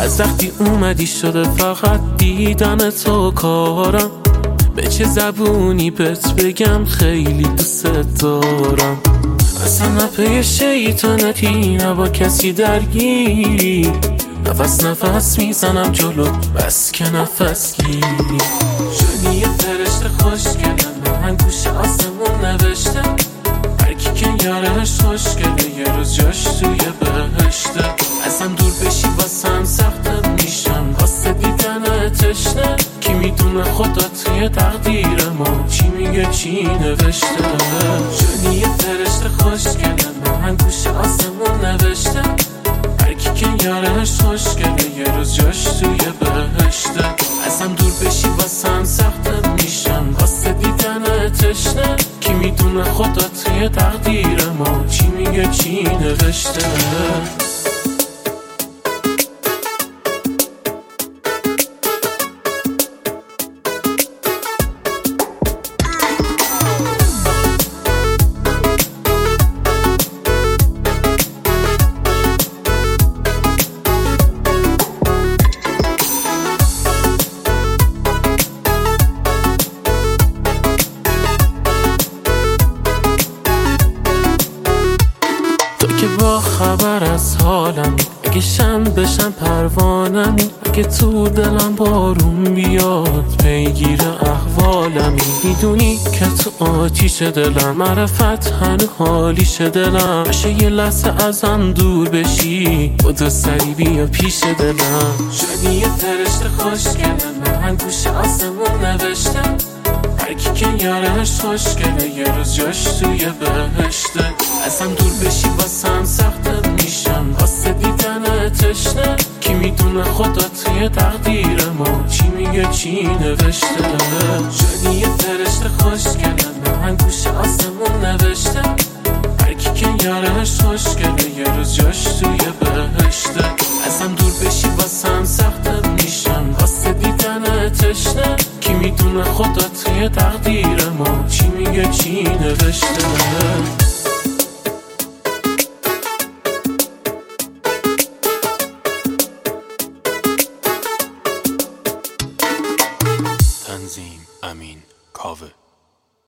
از وقتی اومدی شده فقط دیدن تو کارم. به چه زبونی بهت بگم خیلی دوست دارم. اصلا نه پی شیطنتی نه با کسی درگیری، نفس نفس میزنم جلو بس که نفس گیری. شدی یه فرشته خوشگلم من گوش آسمون نوشته، هرکی که یارش خوشگله یه روز جاش توی بهشته. ازم دور بشی واسم سخته میشم واسه دیدن تشنه، کی میدونه خدا توی تقدیر ما چی میگه چی نوشته. شدی یه فرشته خوشگلم من گوش آسمون نوشته، هرکی که یارش خوشگله یه روز جاش توی بهشته. ازم دور بشی واسم سخته میشم واسه دیدن تشنه، کی میدونه خدا توی تقدیر ما چی میگه چی نوشته. که با خبر از حالم، اگه شم بشم پروانمی، اگه تو دلم بارون بیاد پیگیر احوالمی. میدونی که تو آتیش دلم معرفت هنو حالیش دلم، باشه یه لحظه ازم دور بشی بودو سری بیا پیش دلم. شدی یه فرشته خوشگلم من گوش آسمون نوشتم، هرکی که یارش خوشگله یه روز جاش توی بهشته. ازم دور بشی واسم سخته میشم واسه دیدن تشنه، کی میدونه خدا توی تقدیر ما چی میگه چی نوشته. شدی یه فرشته خوشگلم من گوش آسمون نوشته، هرکی که یارش خوشگله یه روز جاش توی بهشته. ازم دور بشی واسم سخته میشم واسه دیدن تشنه، کی میدونه خدا توی تقدیر ما چی میگه چی نوشته.